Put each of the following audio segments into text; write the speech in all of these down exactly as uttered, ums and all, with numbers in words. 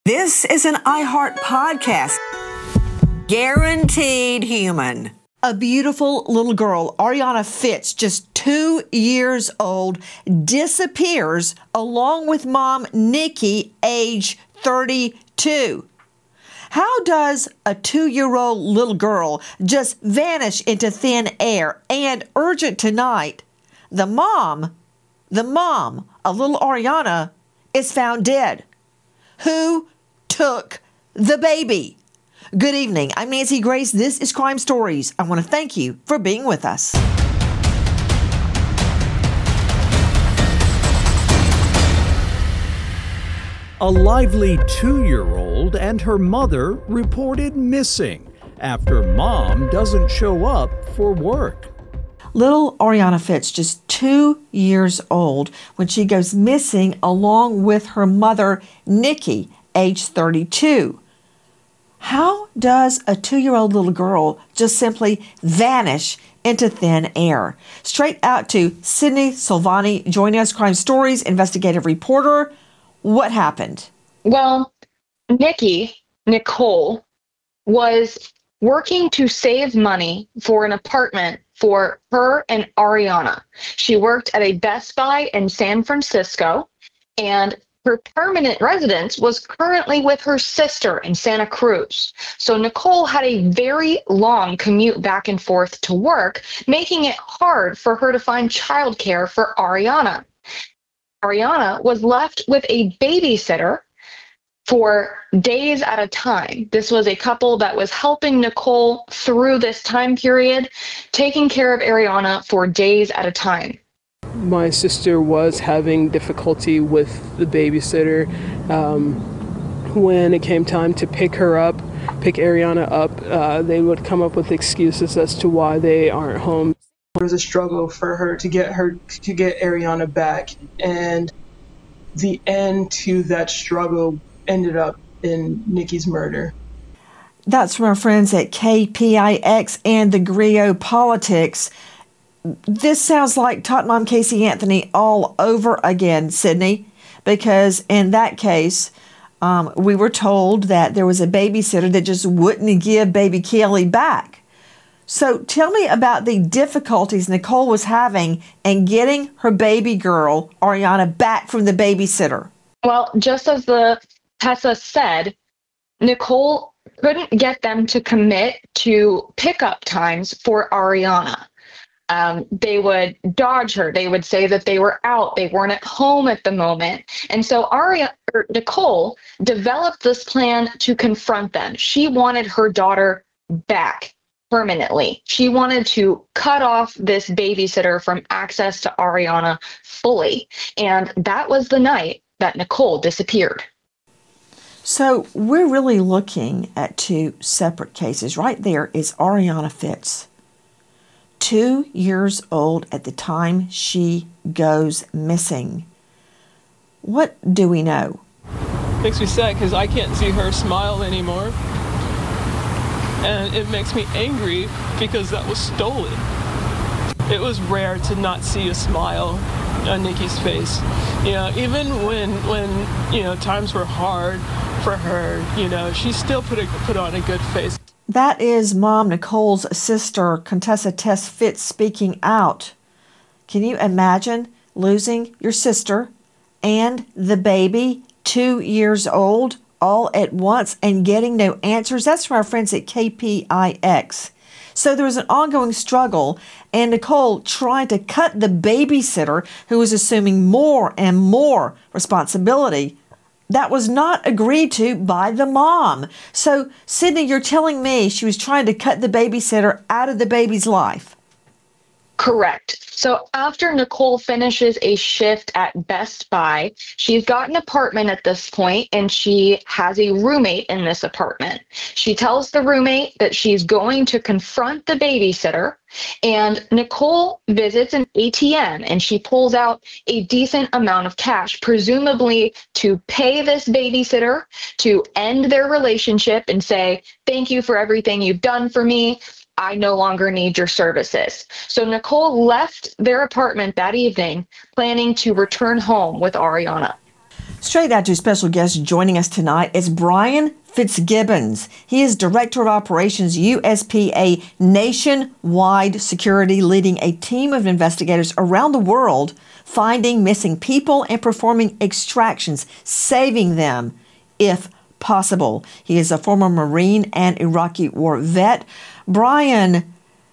This is an iHeart podcast. Guaranteed human. A beautiful little girl, Ariana Fitz, just two years old, disappears along with mom, Nikki, age thirty-two. How does a two-year-old little girl just vanish into thin air? And urgent tonight, the mom, the mom of little Ariana is found dead. Who took the baby? Good evening. I'm Nancy Grace. This is Crime Stories. I want to thank you for being with us. A lively two-year-old and her mother reported missing after mom doesn't show up for work. Little Ariana Fitz, just two years old, when she goes missing along with her mother, Nikki, age thirty-two. How does a two-year-old little girl just simply vanish into thin air? Straight out to Sydney Silvani, joining us, Crime Stories investigative reporter. What happened? Well, Nikki, Nicole, was working to save money for an apartment for her and Ariana. She worked at a Best Buy in San Francisco, and her permanent residence was currently with her sister in Santa Cruz. So Nicole had a very long commute back and forth to work, making it hard for her to find childcare for Ariana. Ariana was left with a babysitter for days at a time. This was a couple that was helping Nicole through this time period, taking care of Ariana for days at a time. My sister was having difficulty with the babysitter. Um, when it came time to pick her up, pick Ariana up, uh, they would come up with excuses as to why they aren't home. It was a struggle for her to get her to get Ariana back, and the end to that struggle ended up in Nikki's murder. That's from our friends at K P I X and the Grio Politics. This sounds like Tot Mom Casey Anthony all over again, Sydney, because in that case, um, we were told that there was a babysitter that just wouldn't give baby Kelly back. So tell me about the difficulties Nicole was having in getting her baby girl, Ariana, back from the babysitter. Well, just as the Tessa said, Nicole couldn't get them to commit to pickup times for Ariana. Um, they would dodge her. They would say that they were out. They weren't at home at the moment. And so Aria, or Nicole developed this plan to confront them. She wanted her daughter back permanently. She wanted to cut off this babysitter from access to Ariana fully. And that was the night that Nicole disappeared. So we're really looking at two separate cases. Right there is Ariana Fitz, two years old at the time she goes missing. What do we know? Makes me sad because I can't see her smile anymore. And it makes me angry because that was stolen. It was rare to not see a smile on Nikki's face. You know, even when, when you know, times were hard for her, you know, she still put a, put on a good face. That is Mom Nicole's sister, Contessa Tess Fitz, speaking out. Can you imagine losing your sister and the baby, two years old, all at once and getting no answers? That's from our friends at K P I X. So there was an ongoing struggle, and Nicole tried to cut the babysitter who was assuming more and more responsibility. That was not agreed to by the mom. So, Sydney, you're telling me she was trying to cut the babysitter out of the baby's life? Correct. So after Nicole finishes a shift at Best Buy, she's got an apartment at this point, and she has a roommate in this apartment. She tells the roommate that she's going to confront the babysitter, and Nicole visits an A T M, and she pulls out a decent amount of cash, presumably to pay this babysitter, to end their relationship and say, thank you for everything you've done for me. I no longer need your services. So Nicole left their apartment that evening, planning to return home with Ariana. Straight out to a special guest joining us tonight is Brian Fitzgibbons. He is Director of Operations, U S P A Nationwide Security, leading a team of investigators around the world, finding missing people and performing extractions, saving them if possible. He is a former Marine and Iraqi war vet. Brian,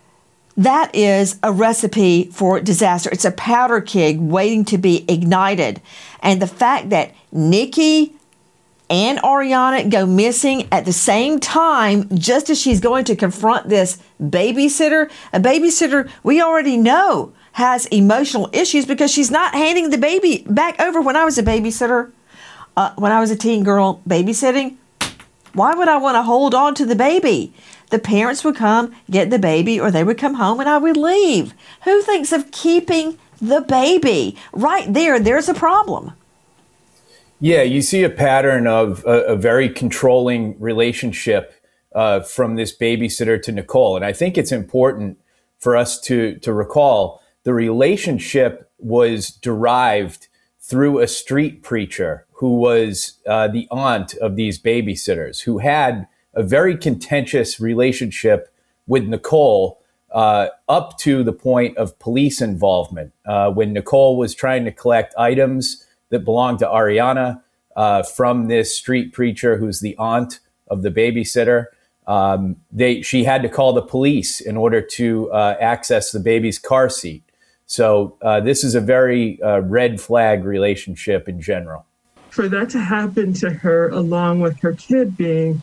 that is a recipe for disaster. It's a powder keg waiting to be ignited. And the fact that Nikki and Ariana go missing at the same time, just as she's going to confront this babysitter, a babysitter we already know has emotional issues because she's not handing the baby back over. When I was a babysitter, uh, when I was a teen girl babysitting, why would I want to hold on to the baby? The parents would come get the baby, or they would come home and I would leave. Who thinks of keeping the baby? Right there, there's a problem. Yeah, you see a pattern of a, a very controlling relationship uh, from this babysitter to Nicole. And I think it's important for us to, to recall the relationship was derived through a street preacher who was uh, the aunt of these babysitters, who had a very contentious relationship with Nicole uh, up to the point of police involvement. Uh, when Nicole was trying to collect items that belonged to Ariana uh, from this street preacher who's the aunt of the babysitter, um, they she had to call the police in order to uh, access the baby's car seat. So uh, this is a very uh, red flag relationship in general. For that to happen to her, along with her kid being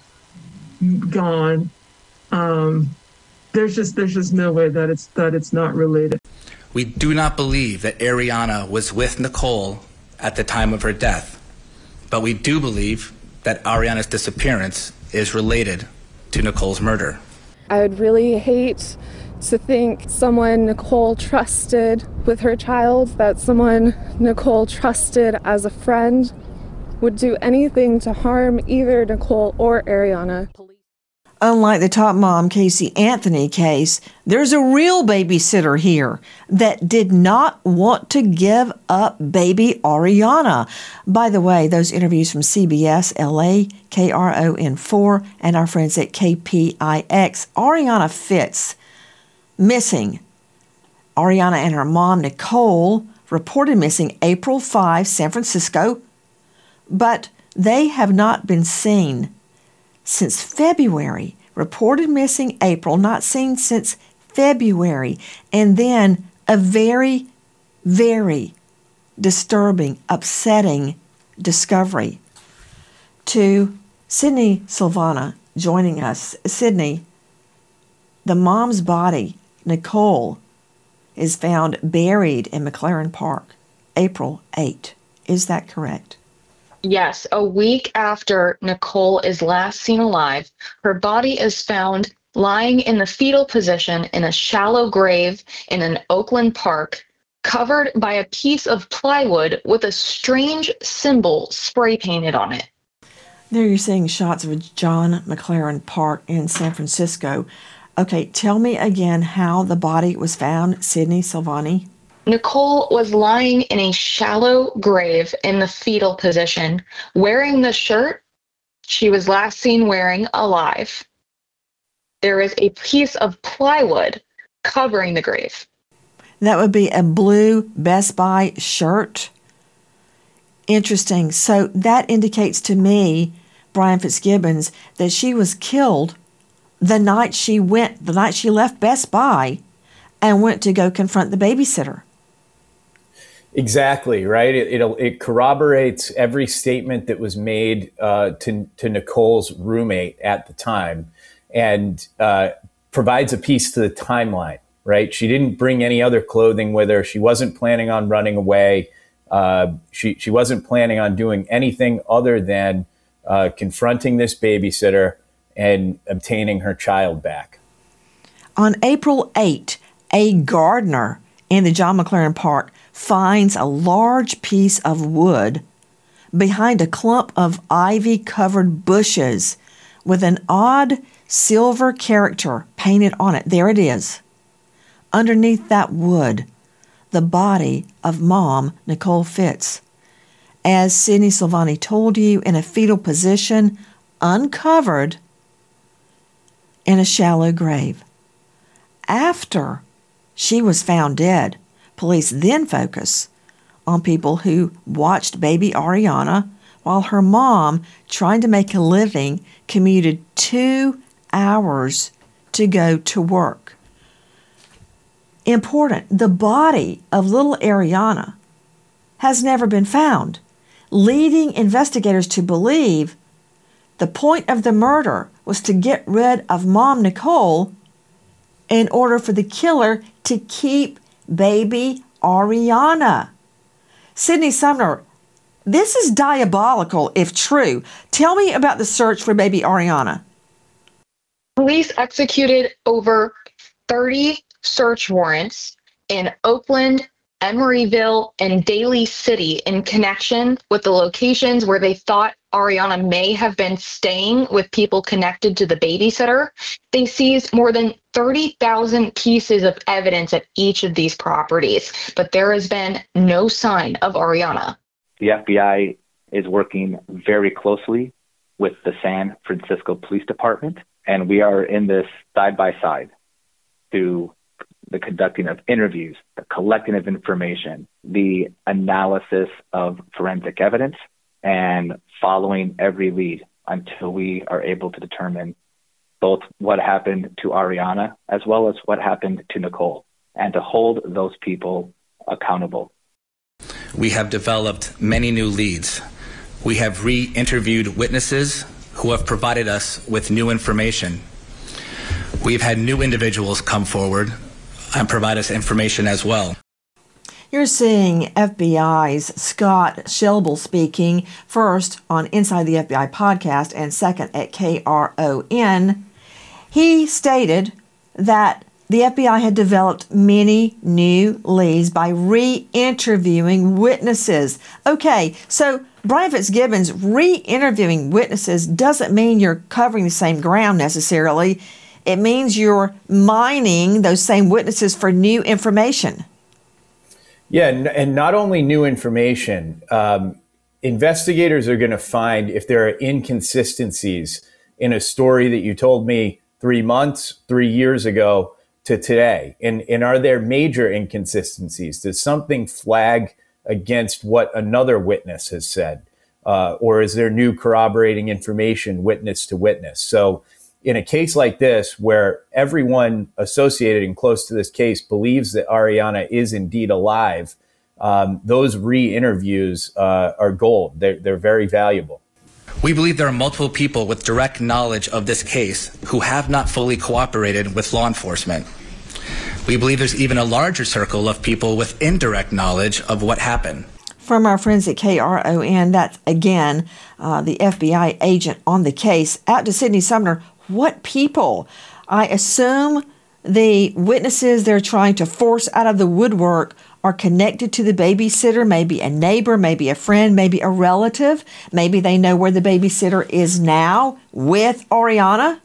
gone, um, there's just there's just no way that it's that it's not related. We do not believe that Ariana was with Nicole at the time of her death, but we do believe that Ariana's disappearance is related to Nicole's murder. I would really hate to think someone Nicole trusted with her child, that someone Nicole trusted as a friend, would do anything to harm either Nicole or Ariana. Unlike the Top Mom Casey Anthony case, there's a real babysitter here that did not want to give up baby Ariana. By the way, those interviews from C B S, L A, K R O N four, and our friends at K P I X, Ariana Fitz, missing. Ariana and her mom, Nicole, reported missing April fifth, San Francisco, but they have not been seen since February. Reported missing April, not seen since February. And then a very, very disturbing, upsetting discovery. To Sydney Silvana joining us. Sydney, the mom's body, Nicole, is found buried in McLaren Park, April eighth. Is that correct? Yes, a week after Nicole is last seen alive, her body is found lying in the fetal position in a shallow grave in an Oakland park, covered by a piece of plywood with a strange symbol spray painted on it. There you're seeing shots of John McLaren Park in San Francisco. Okay, tell me again how the body was found, Sydney Silvani. Nicole was lying in a shallow grave in the fetal position, wearing the shirt she was last seen wearing alive. There is a piece of plywood covering the grave. That would be a blue Best Buy shirt. Interesting. So that indicates to me, Brian Fitzgibbons, that she was killed the night she went, the night she left Best Buy and went to go confront the babysitter. Exactly, right? It, it'll, it corroborates every statement that was made uh, to, to Nicole's roommate at the time, and uh, provides a piece to the timeline, right? She didn't bring any other clothing with her. She wasn't planning on running away. Uh, she, she wasn't planning on doing anything other than uh, confronting this babysitter and obtaining her child back. On April eighth, a gardener in the John McLaren Park finds a large piece of wood behind a clump of ivy-covered bushes with an odd silver character painted on it. There it is. Underneath that wood, the body of Mom, Nicole Fitz. as Sydney Silvani told you, in a fetal position, uncovered in a shallow grave. After she was found dead, police then focus on people who watched baby Ariana while her mom, trying to make a living, commuted two hours to go to work. Important, the body of little Ariana has never been found, leading investigators to believe the point of the murder was to get rid of Mom Nicole in order for the killer to keep baby Ariana. Sydney Sumner, this is diabolical if true. Tell me about the search for baby Ariana. Police executed over thirty search warrants in Oakland, Emeryville, and Daly City in connection with the locations where they thought Ariana may have been staying with people connected to the babysitter. They seized more than thirty thousand pieces of evidence at each of these properties, but there has been no sign of Ariana. The F B I is working very closely with the San Francisco Police Department, and we are in this side by side through the conducting of interviews, the collecting of information, the analysis of forensic evidence, and following every lead until we are able to determine both what happened to Ariana as well as what happened to Nicole, and to hold those people accountable. We have developed many new leads. We have re-interviewed witnesses who have provided us with new information. We've had new individuals come forward and provide us information as well. You're seeing F B I's Scott Shelble speaking, first on Inside the F B I podcast and second at K R O N. He stated that the F B I had developed many new leads by re-interviewing witnesses. Okay, so Brian Fitzgibbons, re-interviewing witnesses doesn't mean you're covering the same ground necessarily. It means you're mining those same witnesses for new information. Yeah, and not only new information, um, investigators are going to find if there are inconsistencies in a story that you told me three months, three years ago to today. And, and are there major inconsistencies? Does something flag against what another witness has said? Uh, or is there new corroborating information witness to witness? So in a case like this, where everyone associated and close to this case believes that Ariana is indeed alive, um, those re-interviews uh, are gold. They're, they're very valuable. We believe there are multiple people with direct knowledge of this case who have not fully cooperated with law enforcement. We believe there's even a larger circle of people with indirect knowledge of what happened. From our friends at K R O N, that's again uh, the F B I agent on the case. Out to Sydney Sumner. What people? I assume the witnesses they're trying to force out of the woodwork are connected to the babysitter, maybe a neighbor, maybe a friend, maybe a relative. Maybe they know where the babysitter is now with Ariana.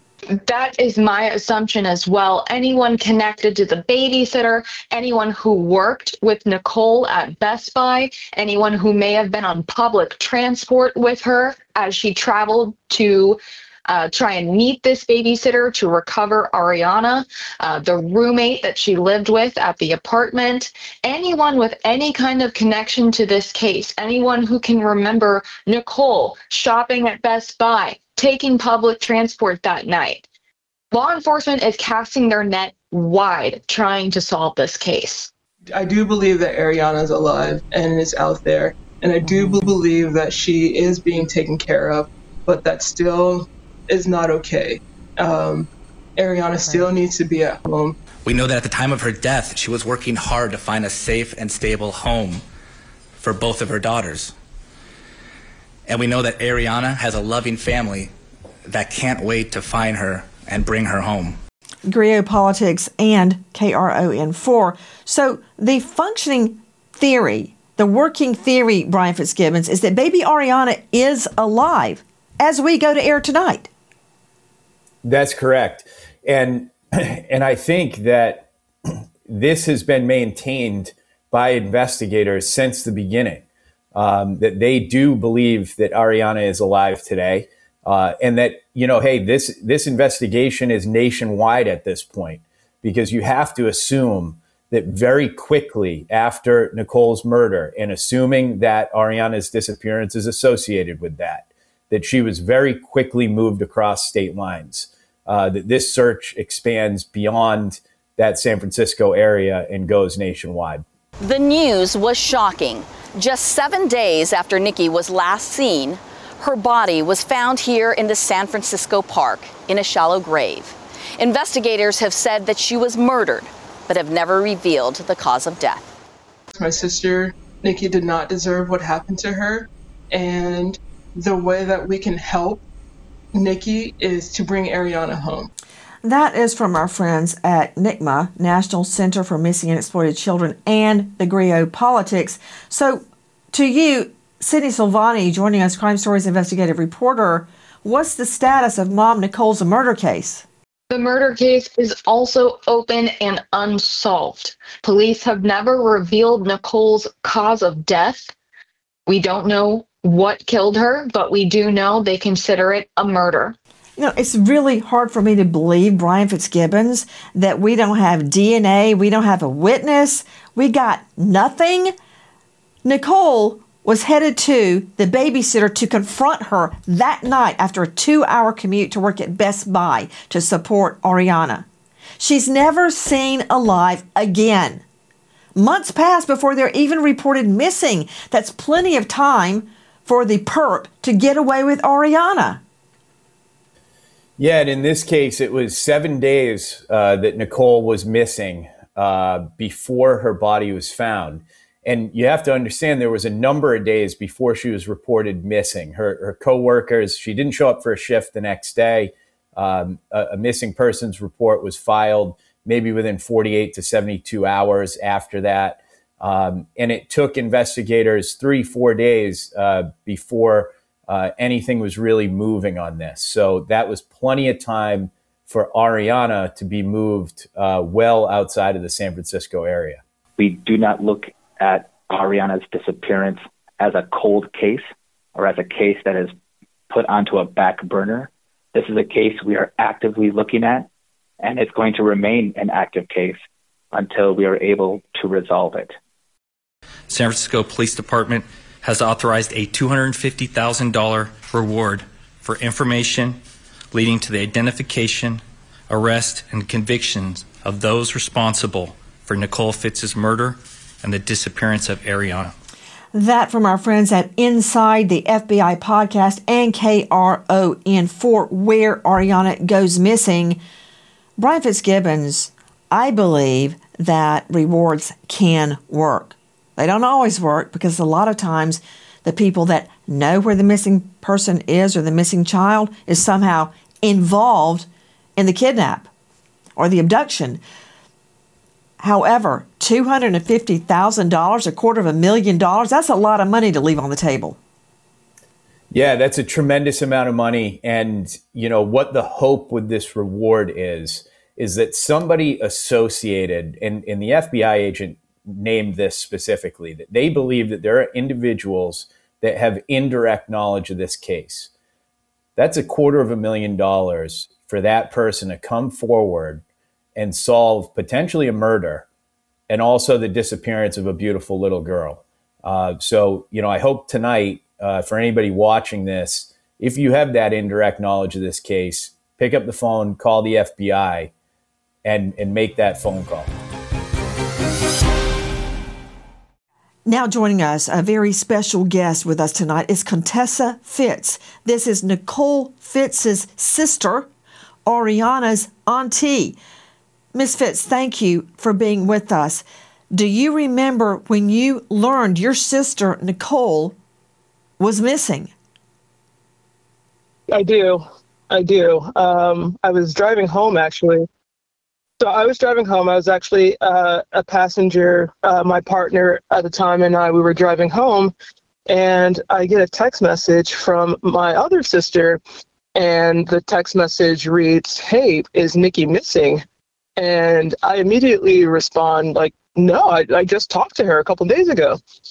That is my assumption as well. Anyone connected to the babysitter, anyone who worked with Nicole at Best Buy, anyone who may have been on public transport with her as she traveled to Uh, try and meet this babysitter to recover Ariana, uh, the roommate that she lived with at the apartment, anyone with any kind of connection to this case, anyone who can remember Nicole shopping at Best Buy, taking public transport that night. Law enforcement is casting their net wide trying to solve this case. I do believe that Ariana is alive and is out there, and I do believe that she is being taken care of, but that still is not okay. Um, Ariana still needs to be at home. We know that at the time of her death, she was working hard to find a safe and stable home for both of her daughters. And we know that Ariana has a loving family that can't wait to find her and bring her home. Grio Politics and K R O N four. So the functioning theory, the working theory, Brian Fitzgibbons, is that baby Ariana is alive as we go to air tonight. That's correct. And and I think that this has been maintained by investigators since the beginning. um, that they do believe that Ariana is alive today. Uh, and that, you know, hey, this this investigation is nationwide at this point, because you have to assume that very quickly after Nicole's murder, and assuming that Ariana's disappearance is associated with that, that she was very quickly moved across state lines, uh, that this search expands beyond that San Francisco area and goes nationwide. The news was shocking. Just seven days after Nikki was last seen, her body was found here in the San Francisco park in a shallow grave. Investigators have said that she was murdered, but have never revealed the cause of death. My sister, Nikki, did not deserve what happened to her. And the way that we can help Nikki is to bring Ariana home. That is from our friends at N C M A, National Center for Missing and Exploited Children, and the Griot Politics. So to you, Sydney Silvani, joining us, Crime Stories investigative reporter, what's the status of Mom Nicole's murder case? The murder case is also open and unsolved. Police have never revealed Nicole's cause of death. We don't know what killed her, but we do know they consider it a murder. You know, it's really hard for me to believe, Brian Fitzgibbons, that we don't have D N A, we don't have a witness, we got nothing. Nicole was headed to the babysitter to confront her that night after a two-hour commute to work at Best Buy to support Ariana. She's never seen alive again. Months passed before they're even reported missing. That's plenty of time for the perp to get away with Ariana. Yeah, and in this case, it was seven days uh, that Nicole was missing uh, before her body was found. And you have to understand there was a number of days before she was reported missing. Her, her coworkers, she didn't show up for a shift the next day. Um, a, a missing persons report was filed maybe within forty-eight to seventy-two hours after that. Um, and it took investigators three, four days uh, before uh, anything was really moving on this. So that was plenty of time for Ariana to be moved uh, well outside of the San Francisco area. We do not look at Ariana's disappearance as a cold case or as a case that is put onto a back burner. This is a case we are actively looking at, and it's going to remain an active case until we are able to resolve it. San Francisco Police Department has authorized a two hundred fifty thousand dollars reward for information leading to the identification, arrest, and convictions of those responsible for Nicole Fitz's murder and the disappearance of Ariana. That from our friends at Inside the F B I Podcast and K R O N for Where Ariana Goes Missing. Brian Fitzgibbons, I believe that rewards can work. They don't always work because a lot of times the people that know where the missing person is or the missing child is somehow involved in the kidnap or the abduction. However, two hundred fifty thousand dollars, a quarter of a million dollars, that's a lot of money to leave on the table. Yeah, that's a tremendous amount of money. And, you know, what the hope with this reward is, is that somebody associated, and, and the F B I agent named this specifically, that they believe that there are individuals that have indirect knowledge of this case. That's a quarter of a million dollars for that person to come forward and solve potentially a murder and also the disappearance of a beautiful little girl. Uh, so, you know, I hope tonight, uh, for anybody watching this, if you have that indirect knowledge of this case, pick up the phone, call the F B I, and, and make that phone call. Now joining us, a very special guest with us tonight is Contessa Fitz. This is Nicole Fitz's sister, Ariana's auntie. Miss Fitz, thank you for being with us. Do you remember when you learned your sister, Nicole, was missing? I do. I do. Um, I was driving home, actually. So I was driving home. I was actually uh, a passenger. Uh, my partner at the time and I, we were driving home, and I get a text message from my other sister, and the text message reads, "Hey, is Nikki missing?" And I immediately respond like, "No, I, I just talked to her a couple days ago."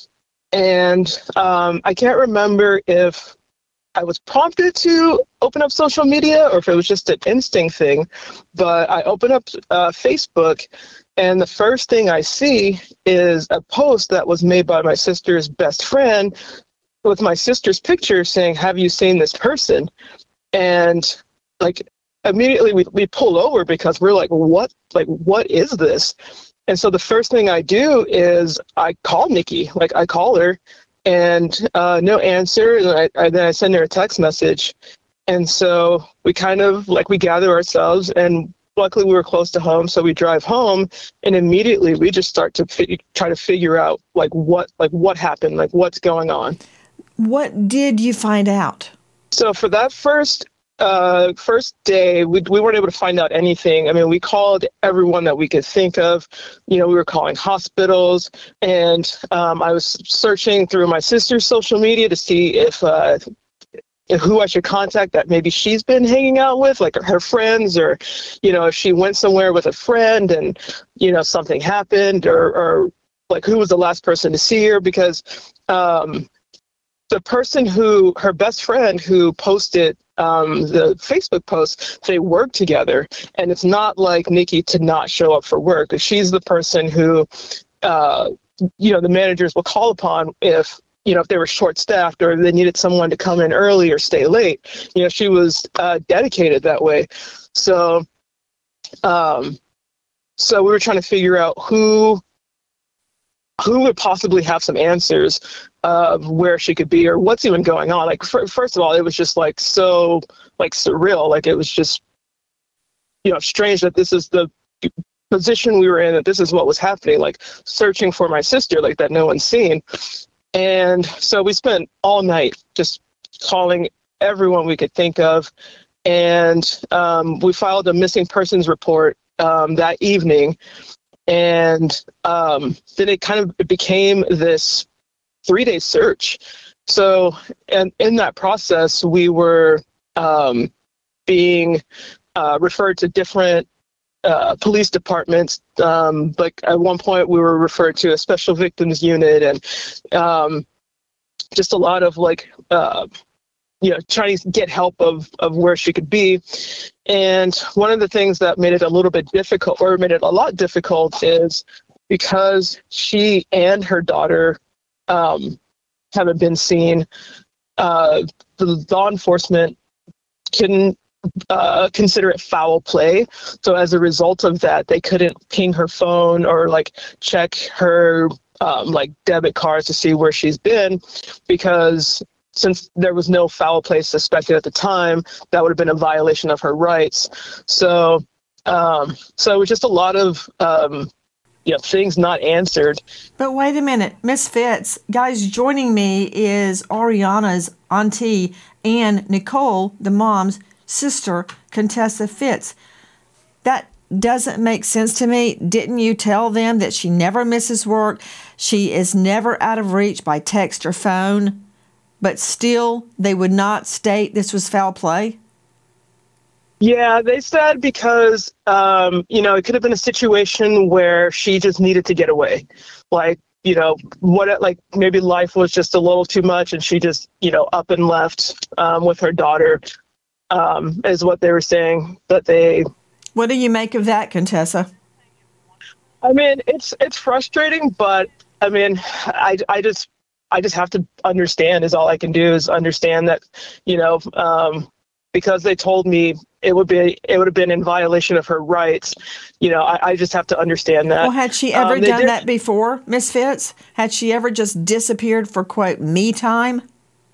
And um, I can't remember if I was prompted to open up social media or if it was just an instinct thing, but I opened up uh, Facebook, and the first thing I see is a post that was made by my sister's best friend with my sister's picture saying, "Have you seen this person?" And like immediately we, we pull over because we're like, what, like, what is this? And so the first thing I do is I call Nikki, like I call her, and uh, no answer. And I, I, then I send her a text message. And so we kind of like, we gather ourselves, and luckily we were close to home. So we drive home, and immediately we just start to fi- try to figure out like what, like what happened, like what's going on. What did you find out? So for that first Uh, first day, we we weren't able to find out anything. I mean, we called everyone that we could think of. You know, we were calling hospitals, and um, I was searching through my sister's social media to see if, uh, if who I should contact that maybe she's been hanging out with, like her friends, or, you know, if she went somewhere with a friend and, you know, something happened, or, or like who was the last person to see her, because um, the person who, her best friend who posted Um, the Facebook post, they work together, and it's not like Nikki to not show up for work. She's the person who, uh, you know, the managers will call upon if, you know, if they were short-staffed or they needed someone to come in early or stay late. You know, she was uh, dedicated that way. So, um, so we were trying to figure out who, who would possibly have some answers of where she could be or what's even going on. Like, f- first of all, it was just like so like surreal. Like, it was just, you know, strange that this is the position we were in, that this is what was happening, like searching for my sister, like that no one's seen. And so we spent all night just calling everyone we could think of. And um, we filed a missing persons report um, that evening. And um, then it kind of it became this three-day search. So, and in that process, we were um, being uh, referred to different uh, police departments. Um, like at one point, we were referred to a special victims unit, and um, just a lot of like, uh, you know, trying to get help of of where she could be. And one of the things that made it a little bit difficult, or made it a lot difficult, is because she and her daughter um, haven't been seen. Uh, the law enforcement couldn't uh, consider it foul play. So as a result of that, they couldn't ping her phone or like check her um, like debit cards to see where she's been, because since there was no foul play suspected at the time, that would have been a violation of her rights. So, um, so it was just a lot of, um, you know, things not answered. But wait a minute, Miss Fitz, guys, joining me is Ariana's auntie and Nicole, the mom's sister, Contessa Fitz. That doesn't make sense to me. Didn't you tell them that she never misses work? She is never out of reach by text or phone? But still, they would not state this was foul play? Yeah, they said because, um, you know, it could have been a situation where she just needed to get away. Like, you know, what, like maybe life was just a little too much and she just, you know, up and left um, with her daughter, um, is what they were saying. But they... What do you make of that, Contessa? I mean, it's it's frustrating, but I mean, I, I just... I just have to understand, is all I can do is understand that, you know, um, because they told me it would be, it would have been in violation of her rights. You know, I, I just have to understand that. Well, had she ever um, done did, that before, Miss Fitz? Had she ever just disappeared for, quote, me time?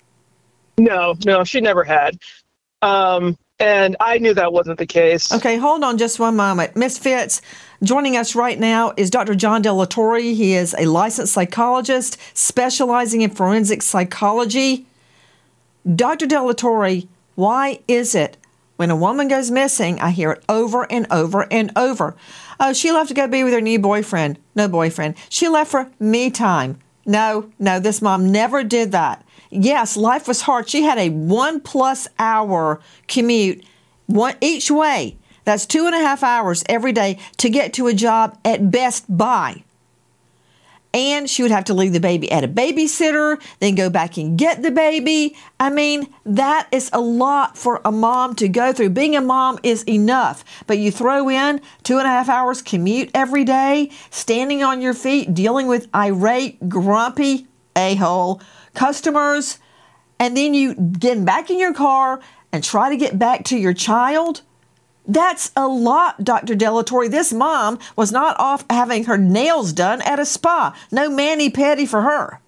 No, no, she never had. Um, and I knew that wasn't the case. Okay, hold on just one moment. Miss Fitz, joining us right now is Doctor John Delatorre. He is a licensed psychologist specializing in forensic psychology. Doctor Delatorre, why is it when a woman goes missing, I hear it over and over and over? Oh, she left to go be with her new boyfriend. No boyfriend. She left for me time. No, no, this mom never did that. Yes, life was hard. She had a one plus hour commute one each way. That's two and a half hours every day to get to a job at Best Buy. And she would have to leave the baby at a babysitter, then go back and get the baby. I mean, that is a lot for a mom to go through. Being a mom is enough, but you throw in two and a half hours commute every day, standing on your feet, dealing with irate, grumpy, a-hole customers, and then you get back in your car and try to get back to your child. That's a lot, Doctor Delatorre. This mom was not off having her nails done at a spa. No mani-pedi for her.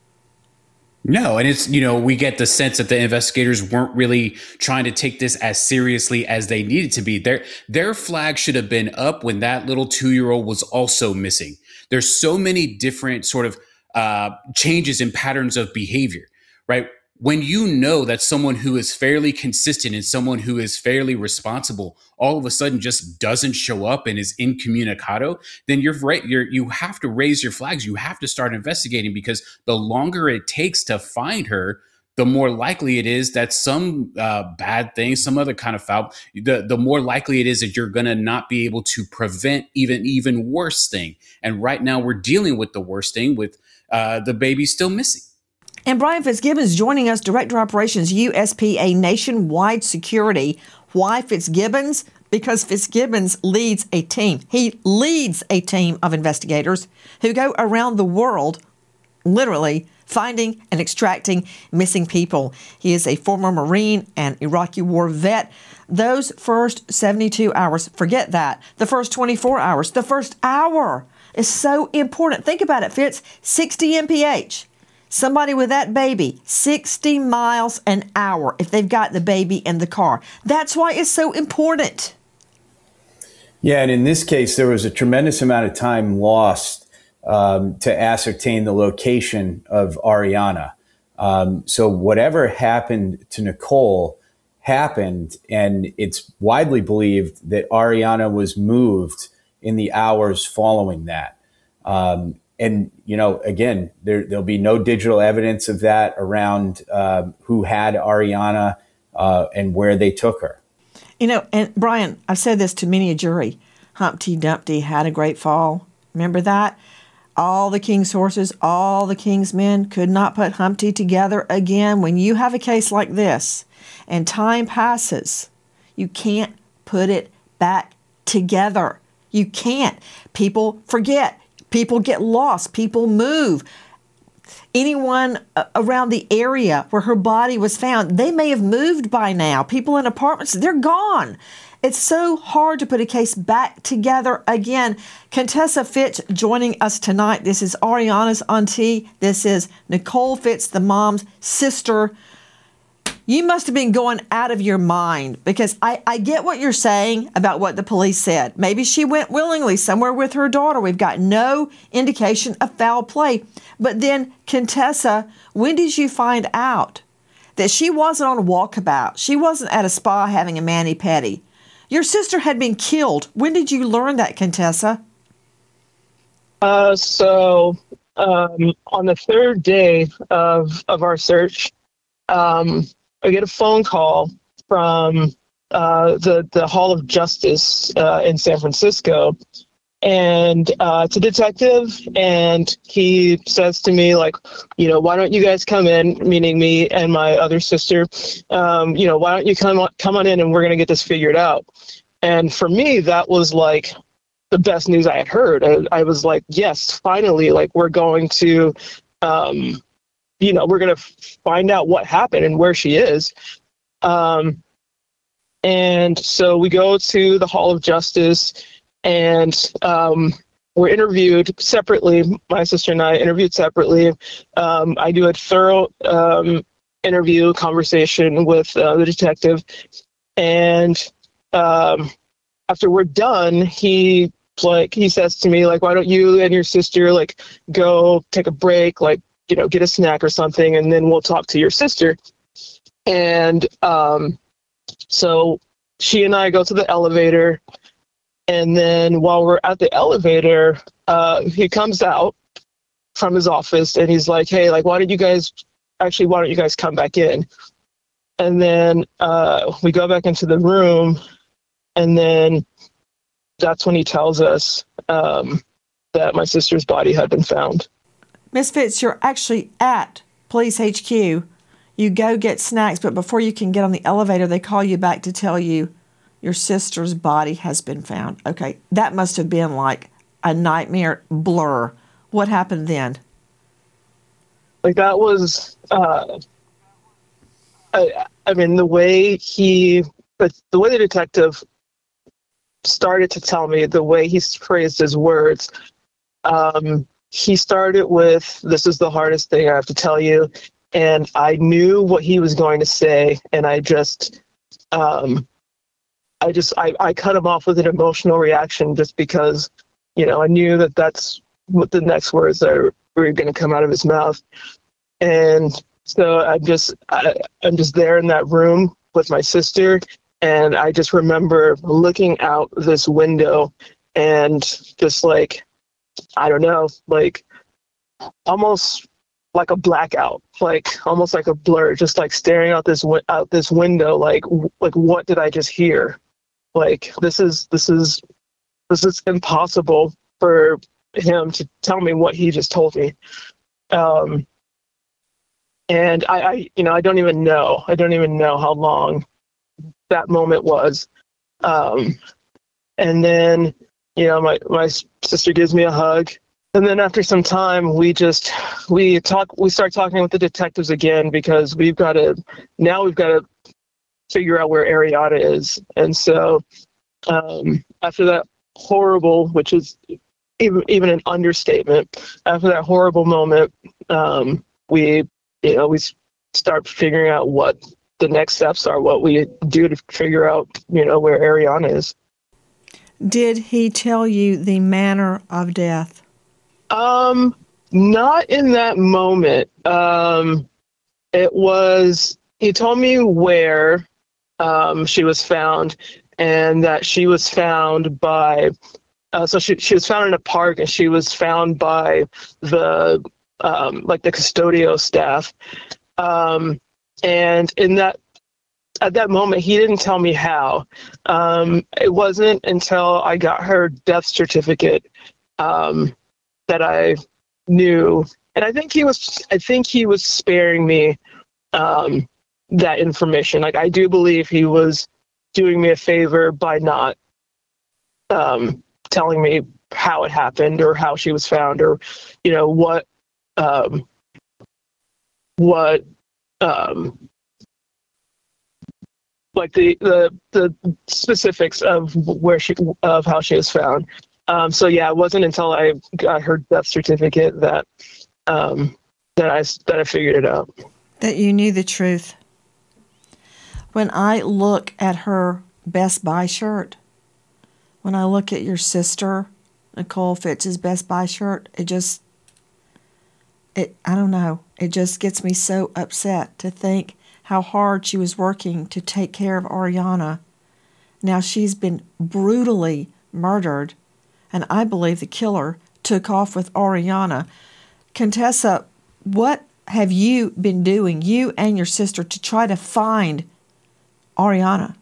No, and it's, you know, we get the sense that the investigators weren't really trying to take this as seriously as they needed to be. Their their flag should have been up when that little two-year-old was also missing. There's so many different sort of uh, changes in patterns of behavior, right? When you know that someone who is fairly consistent and someone who is fairly responsible all of a sudden just doesn't show up and is incommunicado, then you're right. You're, you have to raise your flags. You have to start investigating, because the longer it takes to find her, the more likely it is that some uh, bad thing, some other kind of foul, the, the more likely it is that you're going to not be able to prevent even, even worse thing. And right now we're dealing with the worst thing with uh, the baby still missing. And Brian Fitzgibbons joining us, Director of Operations, U S P A Nationwide Security. Why Fitzgibbons? Because Fitzgibbons leads a team. He leads a team of investigators who go around the world, literally, finding and extracting missing people. He is a former Marine and Iraqi war vet. Those first seventy-two hours, forget that. The first twenty-four hours, the first hour is so important. Think about it, Fitz, sixty M P H. Somebody with that baby, sixty miles an hour if they've got the baby in the car. That's why it's so important. Yeah, and in this case, there was a tremendous amount of time lost um, to ascertain the location of Ariana. Um, so whatever happened to Nicole happened, and it's widely believed that Ariana was moved in the hours following that. Um, And, you know, again, there, there'll be no digital evidence of that around uh, who had Ariana uh, and where they took her. You know, and Brian, I've said this to many a jury. Humpty Dumpty had a great fall. Remember that? All the king's horses, all the king's men could not put Humpty together again. When you have a case like this and time passes, you can't put it back together. You can't. People forget. People get lost. People move. Anyone around the area where her body was found, they may have moved by now. People in apartments, they're gone. It's so hard to put a case back together again. Contessa Fitz joining us tonight. This is Ariana's auntie. This is Nicole Fitz, the mom's sister. You must have been going out of your mind, because I, I get what you're saying about what the police said. Maybe she went willingly somewhere with her daughter. We've got no indication of foul play. But then, Contessa, when did you find out that she wasn't on a walkabout? She wasn't at a spa having a mani-pedi. Your sister had been killed. When did you learn that, Contessa? Uh, so um, on the third day of, of our search, um, I get a phone call from uh, the the Hall of Justice uh, in San Francisco, and uh, it's a detective, and he says to me, like, you know, why don't you guys come in, meaning me and my other sister, um, you know, why don't you come on, come on in, and we're gonna get this figured out. And for me, that was like the best news I had heard. I, I was like, yes, finally, like we're going to. Um, you know, we're going to find out what happened and where she is. Um, and so we go to the Hall of Justice, and um, we're interviewed separately. My sister and I interviewed separately. Um, I do a thorough um, interview conversation with uh, the detective. And um, after we're done, he like he says to me, like, why don't you and your sister like go take a break, like, you know, get a snack or something, and then we'll talk to your sister. And um, so she and I go to the elevator, and then while we're at the elevator, uh, he comes out from his office, and he's like, hey, like, why don't you guys, actually, why don't you guys come back in? And then uh, we go back into the room, and then that's when he tells us um, that my sister's body had been found. Miss Fitz, you're actually at Police H Q. You go get snacks, but before you can get on the elevator, they call you back to tell you your sister's body has been found. Okay, that must have been like a nightmare blur. What happened then? Like that was, uh, I, I mean, the way he, the, the way the detective started to tell me, the way he phrased his words, um, he started with, "This is the hardest thing I have to tell you." And I knew what he was going to say. And I just, um, I just, I, I cut him off with an emotional reaction just because, you know, I knew that that's what the next words that were going to come out of his mouth. And so I'm just, I, I'm just there in that room with my sister. And I just remember looking out this window and just like, I don't know, like almost like a blackout, like almost like a blur, just like staring out this out this window, like like what did I just hear? Like this is this is this is impossible for him to tell me what he just told me. Um, and I, I, you know, I don't even know. I don't even know how long that moment was. Um, and then, you know, my my sister gives me a hug. And then after some time, we just, we talk, we start talking with the detectives again, because we've got to, now we've got to figure out where Ariana is. And so um, after that horrible, which is even, even an understatement, after that horrible moment, um, we, you know, we start figuring out what the next steps are, what we do to figure out, you know, where Ariana is. Did he tell you the manner of death? Um, not in that moment. Um, it was, he told me where, um, she was found, and that she was found by, uh, so she, she was found in a park, and she was found by the, um, like the custodial staff. Um, and in that, at that moment, he didn't tell me how. Um, it wasn't until I got her death certificate, um, that I knew, and I think he was, I think he was sparing me um, that information. Like, I do believe he was doing me a favor by not um, telling me how it happened or how she was found, or, you know, what, um, what, um, like the, the, the specifics of where she, of how she was found. Um, so yeah, it wasn't until I got her death certificate that um, that I that I figured it out. That you knew the truth. When I look at her Best Buy shirt, when I look at your sister Nicole Fitz's Best Buy shirt, it just it I don't know. It just gets me so upset to think how hard she was working to take care of Ariana. Now she's been brutally murdered. And I believe the killer took off with Ariana. Contessa, what have you been doing, you and your sister, to try to find Ariana?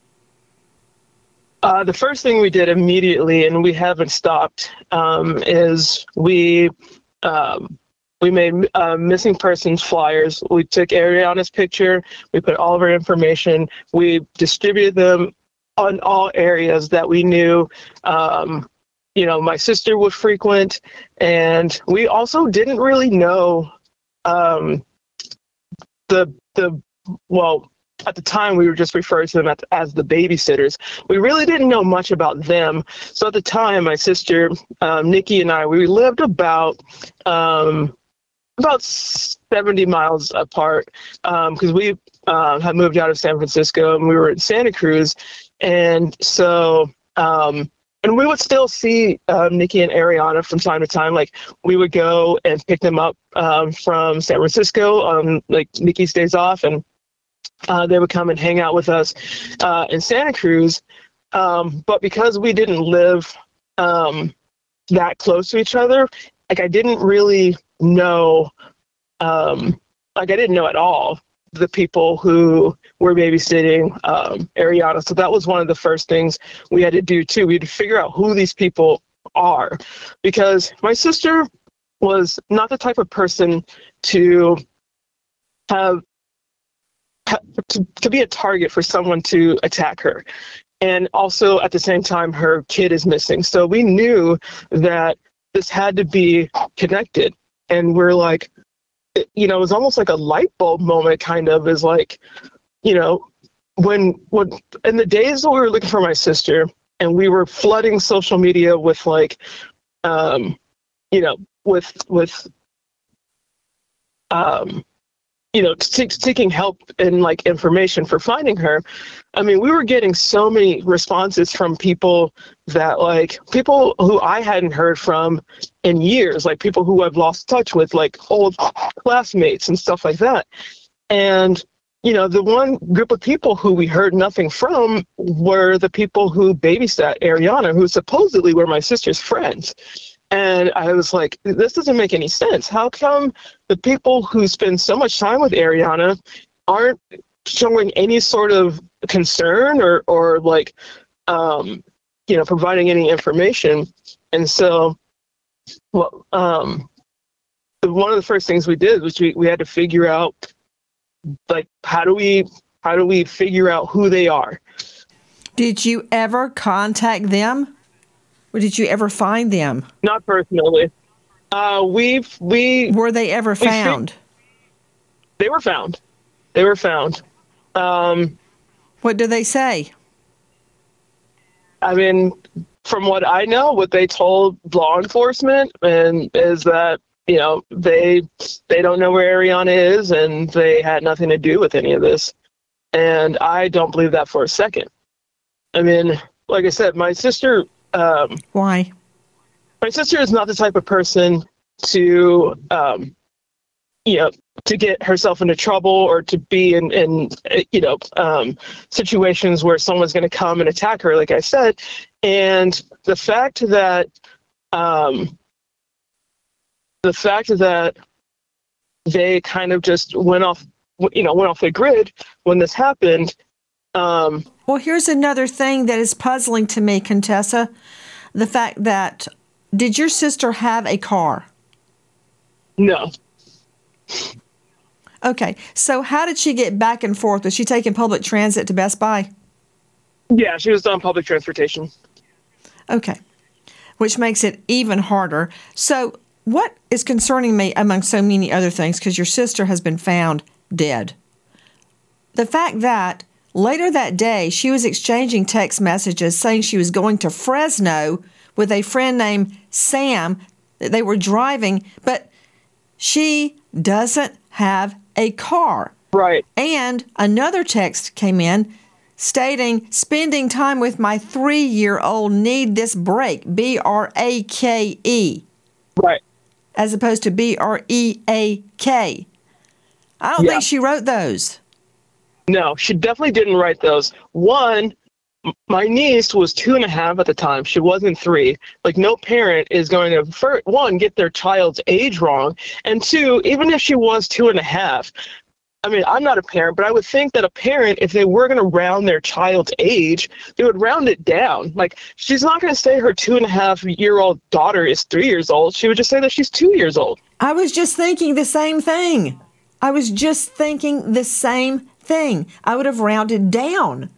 Uh, the first thing we did immediately, and we haven't stopped, um, is we um, we made uh, missing persons flyers. We took Ariana's picture. We put all of her information. We distributed them on all areas that we knew Um, you know, my sister would frequent, and we also didn't really know um, the, the, well, at the time we were just referred to them as, as the babysitters. We really didn't know much about them. So at the time, my sister, um, Nikki, and I, we lived about, um, about seventy miles apart, because um, we uh, had moved out of San Francisco and we were in Santa Cruz. And so, um, And we would still see um, Nikki and Ariana from time to time. Like, we would go and pick them up um, from San Francisco on like Nikki's days off, and uh, they would come and hang out with us uh, in Santa Cruz. Um, but because we didn't live um, that close to each other, like I didn't really know, um, like I didn't know at all the people who were babysitting um, Ariana. So that was one of the first things we had to do too. We had to figure out who these people are, because my sister was not the type of person to have to, to be a target for someone to attack her. And also at the same time, her kid is missing. So we knew that this had to be connected. And we're like, you know, it was almost like a light bulb moment, kind of, is like, you know, when, when in the days that we were looking for my sister and we were flooding social media with like, um, you know, with, with, um, you know, t- seeking help and like information for finding her. I mean, we were getting so many responses from people that like people who I hadn't heard from in years, like people who I've lost touch with, like old classmates and stuff like that. And, you know, the one group of people who we heard nothing from were the people who babysat Ariana, who supposedly were my sister's friends. And I was like, this doesn't make any sense. How come the people who spend so much time with Ariana aren't showing any sort of concern or, or like, um, you know, providing any information? And so, well, um, one of the first things we did was we, we had to figure out, like, how do we, how do we figure out who they are? Did you ever contact them? Or did you ever find them? Not personally. Uh, we've, we... Were they ever found? Fi- they were found. They were found. Um, what do they say? I mean, from what I know, what they told law enforcement and is that, you know, they they don't know where Ariana is and they had nothing to do with any of this. And I don't believe that for a second. I mean, like I said, my sister... Um, Why? My sister is not the type of person to, um, you know, to get herself into trouble or to be in, in you know, um, situations where someone's going to come and attack her, like I said. And the fact that, um, the fact that they kind of just went off, you know, went off the grid when this happened. Um, well, here's another thing that is puzzling to me, Contessa. The fact that, did your sister have a car? No. Okay, so how did she get back and forth? Was she taking public transit to Best Buy? Yeah, she was on public transportation. Okay, which makes it even harder. So what is concerning me, among so many other things, because your sister has been found dead, the fact that later that day, she was exchanging text messages saying she was going to Fresno with a friend named Sam, that they were driving, but she doesn't have a car. Right. And another text came in stating, spending time with my three-year-old, need this break, B R A K E. Right. As opposed to B R E A K. I don't yeah. think she wrote those. No, she definitely didn't write those. One, my niece was two and a half at the time. She wasn't three. Like, no parent is going to, for, one, get their child's age wrong. And two, even if she was two and a half, I mean, I'm not a parent, but I would think that a parent, if they were going to round their child's age, they would round it down. Like, she's not going to say her two and a half year old daughter is three years old. She would just say that she's two years old. I was just thinking the same thing. I was just thinking the same thing. I would have rounded down.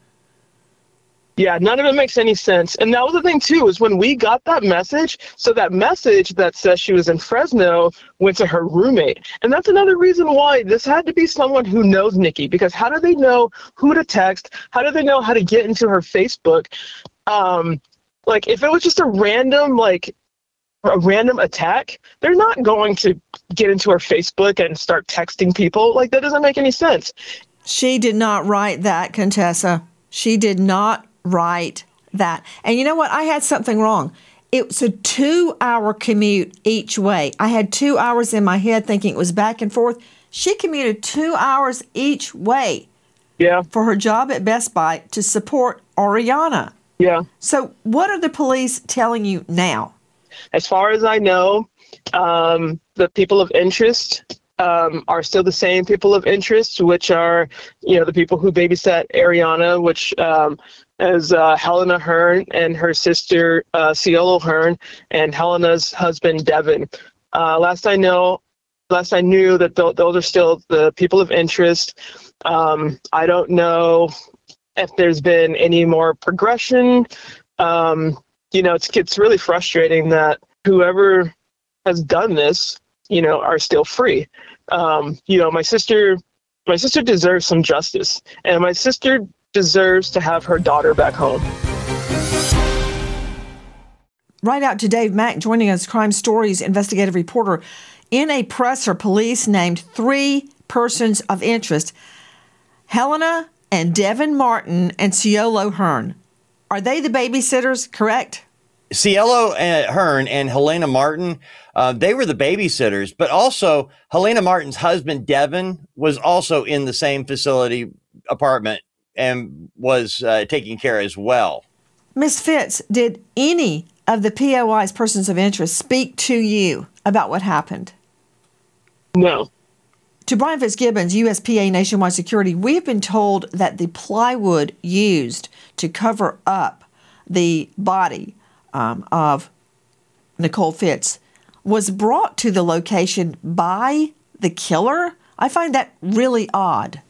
Yeah, none of it makes any sense. And that was the thing, too, is when we got that message, so that message that says she was in Fresno went to her roommate. And that's another reason why this had to be someone who knows Nikki, because how do they know who to text? How do they know how to get into her Facebook? Um, like, if it was just a random, like, a random attack, they're not going to get into her Facebook and start texting people. Like, that doesn't make any sense. She did not write that, Contessa. She did not write that. And you know what? I had something wrong. It was a two-hour commute each way. I had two hours in my head thinking it was back and forth. She commuted two hours each way. Yeah. For her job at Best Buy to support Ariana. Yeah. So what are the police telling you now? As far as I know, um, the people of interest um, are still the same people of interest, which are, you know, the people who babysat Ariana, which um, is uh, Helena Hearn and her sister, uh, Ciolo Hearn, and Helena's husband, Devin. Uh, last I know, last I knew that th- those are still the people of interest. Um, I don't know if there's been any more progression. Um, you know, it's, it's really frustrating that whoever has done this, you know, are still free. Um, you know, my sister, my sister deserves some justice, and my sister deserves to have her daughter back home. Right out to Dave Mack joining us, Crime Stories investigative reporter. In a presser, police named three persons of interest: Helena and Devin Martin and Ciolo Hearn. Are they the babysitters, correct? Ciolo Hearn and Helena Martin, uh, they were the babysitters, but also Helena Martin's husband, Devin, was also in the same facility apartment and was uh, taking care as well. Miz Fitz, did any of the P O I's persons of interest speak to you about what happened? No. To Brian Fitzgibbons, U S P A Nationwide Security, we've been told that the plywood used to cover up the body um, of Nicole Fitz was brought to the location by the killer. I find that really odd.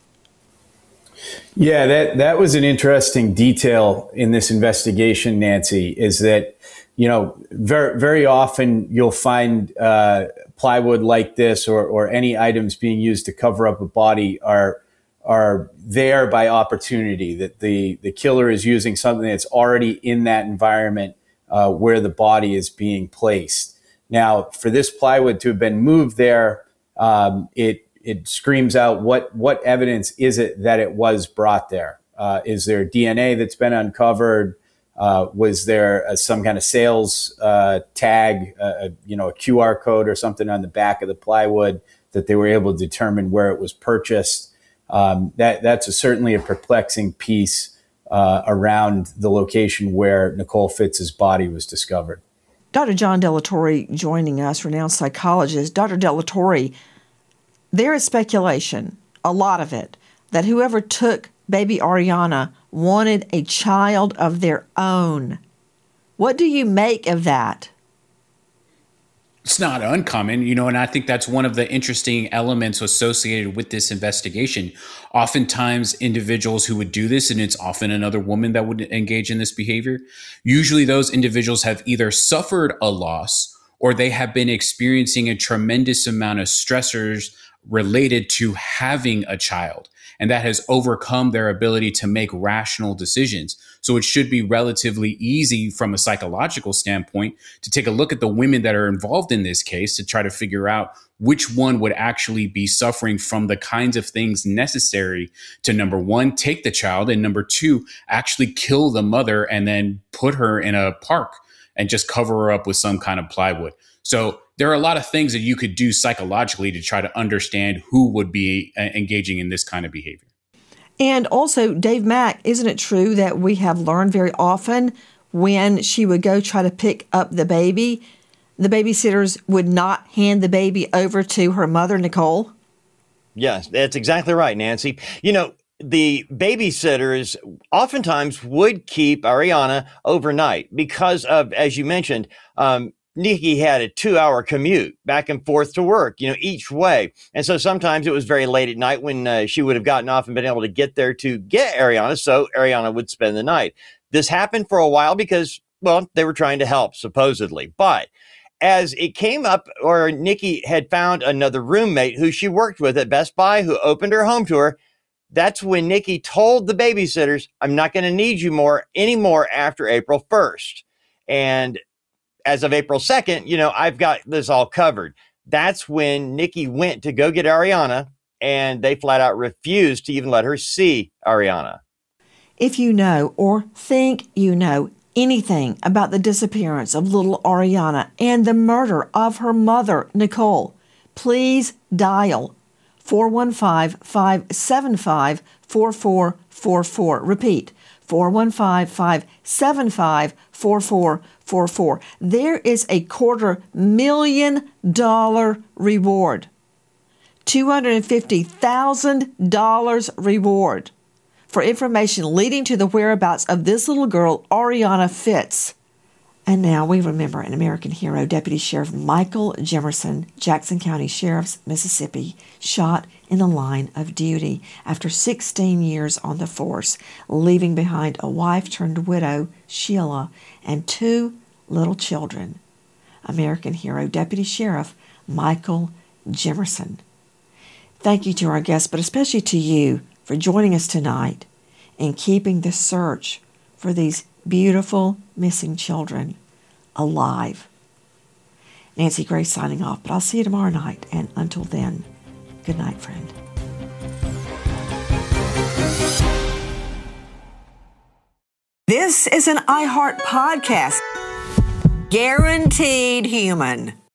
Yeah, that, that was an interesting detail in this investigation, Nancy, is that, you know, very, very often you'll find uh, plywood like this or, or any items being used to cover up a body are are there by opportunity, that the, the killer is using something that's already in that environment uh, where the body is being placed. Now, for this plywood to have been moved there, um, it it screams out what what evidence is it that it was brought there? Uh, is there D N A that's been uncovered? Uh, was there a, some kind of sales uh, tag, uh, you know, a Q R code or something on the back of the plywood that they were able to determine where it was purchased? Um, that that's a, certainly a perplexing piece uh, around the location where Nicole Fitz's body was discovered. Doctor John Delatorre joining us, renowned psychologist. Doctor Delatorre, there is speculation, a lot of it, that whoever took baby Ariana wanted a child of their own. What do you make of that? It's not uncommon, you know, and I think that's one of the interesting elements associated with this investigation. Oftentimes, individuals who would do this, and it's often another woman that would engage in this behavior, usually those individuals have either suffered a loss or they have been experiencing a tremendous amount of stressors related to having a child. And that has overcome their ability to make rational decisions. So it should be relatively easy from a psychological standpoint to take a look at the women that are involved in this case to try to figure out which one would actually be suffering from the kinds of things necessary to, number one, take the child, and number two, actually kill the mother and then put her in a park and just cover her up with some kind of plywood. So there are a lot of things that you could do psychologically to try to understand who would be uh, engaging in this kind of behavior. And also, Dave Mack, isn't it true that we have learned very often when she would go try to pick up the baby, the babysitters would not hand the baby over to her mother, Nicole? Yes, that's exactly right, Nancy. You know, the babysitters oftentimes would keep Ariana overnight because of, as you mentioned, um, Nikki had a two hour commute back and forth to work, you know, each way. And so sometimes it was very late at night when uh, she would have gotten off and been able to get there to get Ariana. So Ariana would spend the night. This happened for a while because, well, they were trying to help, supposedly. But as it came up, or Nikki had found another roommate who she worked with at Best Buy who opened her home to her, that's when Nikki told the babysitters, I'm not going to need you more anymore after April first. And as of April second, you know, I've got this all covered. That's when Nikki went to go get Ariana, and they flat out refused to even let her see Ariana. If you know or think you know anything about the disappearance of little Ariana and the murder of her mother, Nicole, please dial four one five, five seven five, four four four four. Repeat, four one five, five seven five, four four four four. There is a quarter million dollar reward two hundred fifty thousand dollars reward for information leading to the whereabouts of this little girl, Ariana Fitz. And now we remember an American hero, Deputy Sheriff Michael Jimerson, Jackson County Sheriff's, Mississippi, shot in the line of duty after sixteen years on the force, leaving behind a wife-turned-widow, Sheila, and two little children. American hero, Deputy Sheriff Michael Jimerson. Thank you to our guests, but especially to you for joining us tonight and keeping the search for these beautiful missing children alive. Nancy Grace signing off, but I'll see you tomorrow night. And until then, good night, friend. This is an iHeart podcast. Guaranteed human.